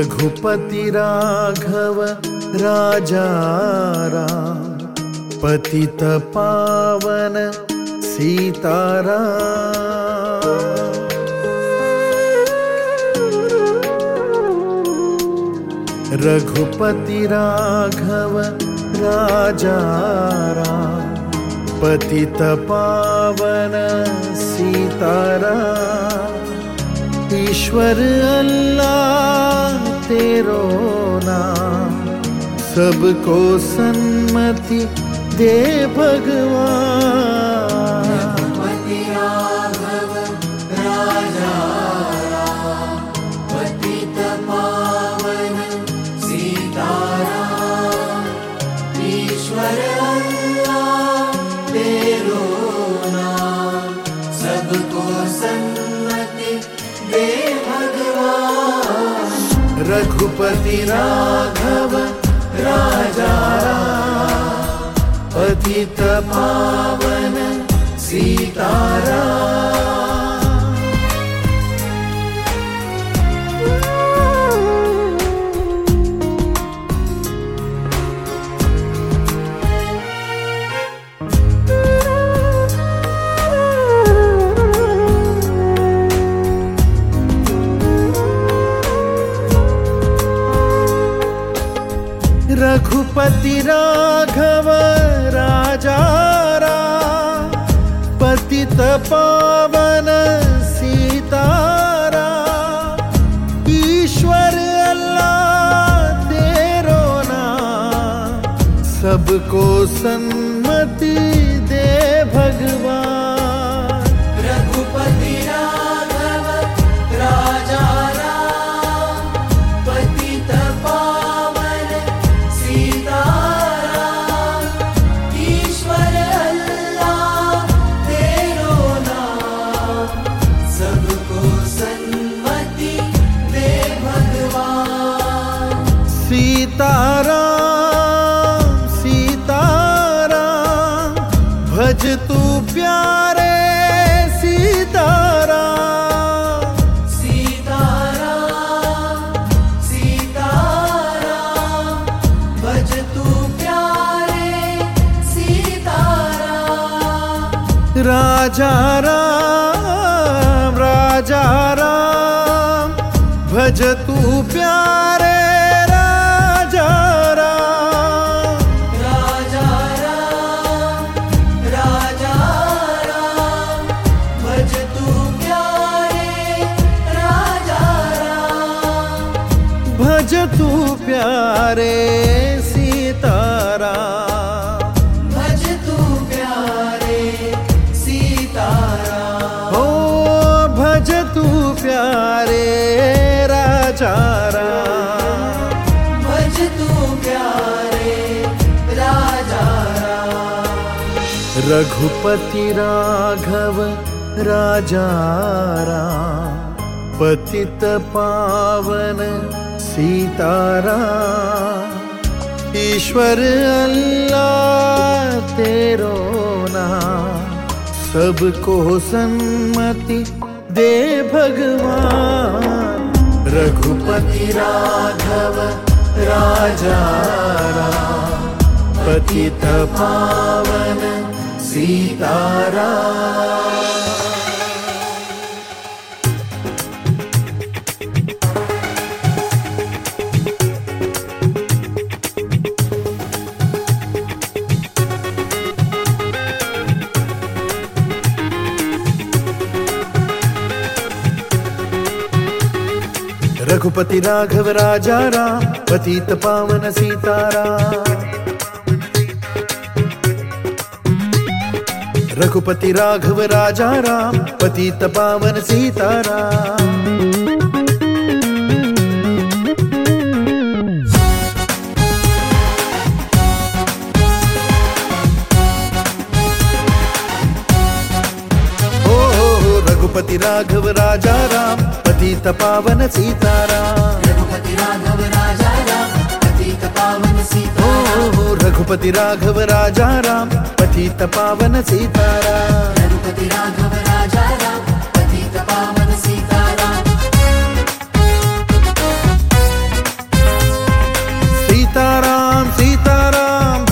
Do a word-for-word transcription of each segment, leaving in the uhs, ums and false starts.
रघुपति राघव राजा राम, पतित पावन सीताराम। रघुपति राघव राजा राम, पतित पावन सीताराम। ईश्वर अल्लाह तेरो नाम, सबको सन्मति दे भगवान। रघुपति राघव राजा राम, पतित पावन सीताराम। ईश्वर अल्लाह तेरो नाम, सबको सन्मति दे भगवान। रघुपति राघव राजा राम, पतित पावन सीताराम। रघुपति राघव राजा राम, पतित पावन सीताराम। ईश्वर अल्लाह तेरो नाम, सबको सन्मति दे भगवान। रघुपति राघव राजा राम, पतित पावन सीताराम। ईश्वर अल्लाह तेरो नाम, सबको सन्मति दे भगवान। सीताराम सीताराम, भज तू प्यारे सीताराम। सीताराम सीताराम, भज तू प्यारे सीताराम। राजा राम राजा राम, भज तू प्यारे राजा राम। राजा राम राजा राम, भज तू प्यारे राजा राम। भज तू प्यारे सीताराम। भज तू प्यारे सीताराम। ओ भज तू प्यारे राजा राम। भज तू प्यारे राजा राम। रघुपति राघव राजा राम, पतित पावन सीताराम। ईश्वर अल्लाह तेरो नाम, सबको सन्मति दे भगवान। रघुपति राघव राजा राम, पतित पावन सीताराम। रघुपति राघव राजा राम, पतित पावन सीताराम। रघुपति राघव राजा राम, पतित पावन सीताराम। रघुपति राघव राजा राम, पतित पावन सीताराम। रघुपति राघव राजा राम, पतित पावन सीताराम। ओ रघुपति राघव राजा राम, पतित पावन सीताराम। रघुपति राघव राजा राम, पतित पावन सीताराम।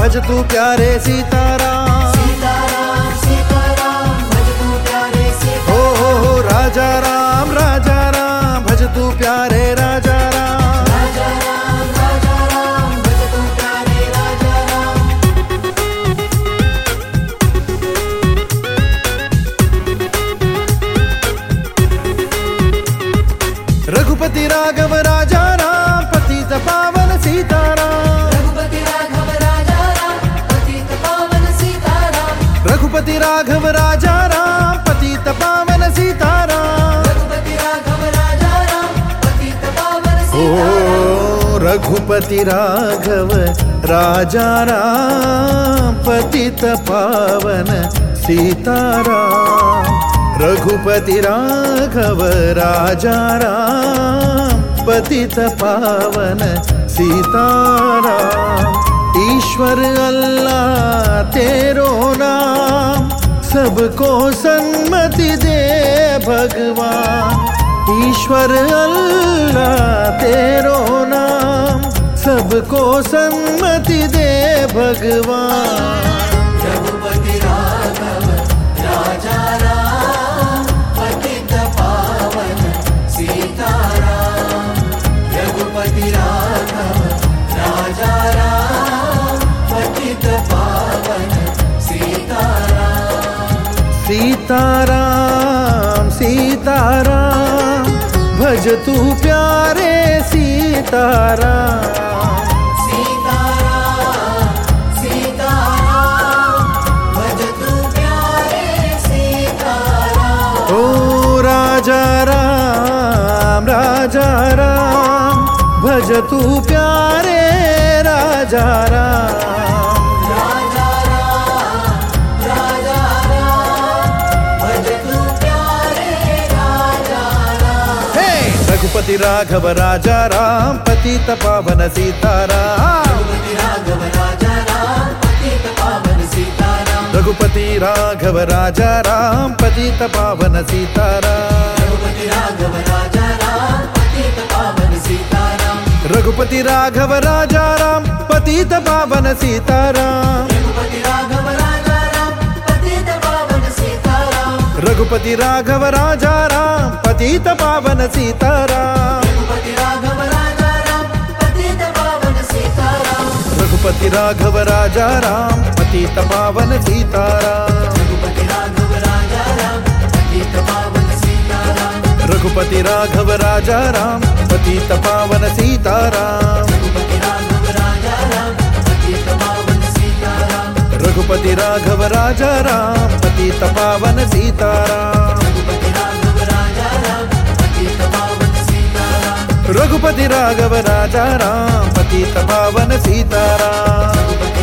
भज तू प्यारे सीताराम। सीताराम सीताराम भज तू प्यारे सीताराम। हो हो हो राजा राम राजा राम भज तू प्यारे राजा राम। राजा राम राजा राम भज तू प्यारे राजा राम। रघुपति राघव राजा राम पतित पावन सीताराम। रघुपति राघव राजा राम पतित पावन सीताराम। रघुपति राघव राजा राम पतित पावन सीताराम। रघुपति राघव राजा राम पतित पावन सीताराम। ओ रघुपति राघव राजा राम पतित पावन सीताराम। रघुपति राघव राजा राम पतित पावन सीताराम। ईश्वर अल्लाह तेरो नाम सबको सन्मति दे भगवान। ईश्वर अल्लाह तेरो नाम सबको सन्मति दे भगवान। रघुपति राघव राजा राम पतित पावन सीताराम। रघुपति राघव राजा राम पतित पावन सीताराम। सीताराम सीताराम भज तू प्यारे सीताराम। सीताराम सीताराम भज तू प्यारे सीताराम। ओ राजा राम राजा राम भज तू प्यारे राजा राम। राजा राम राजा राम भज तू प्यारे राजा राम। हे रघुपति राघव राजा राम पतित पावन सीताराम। रघुपति राघव राजा राम पतित पावन सीताराम। रघुपति राघव राजा राम पतित पावन सीताराम। रघुपति राघव राजा राम पतित पावन सीताराम। रघुपति राघव राजा राम पतित पावन सीताराम। रघुपति राघव राजा राम पतित पावन सीताराम। रघुपति राघव राजा राम पतित पावन सीताराम। रघुपति राघव राजा राम पतित पावन सीताराम। रघुपति राघव राजा राम पतित पावन सीताराम। रघुपति राघव राजा राम पतित पावन सीताराम। रघुपति राघव राजा राम पतित पावन सीताराम। रघुपति राघव राजा राम पतित पावन सीताराम। रघुपति राघव राजा राम पतित पावन सीताराम।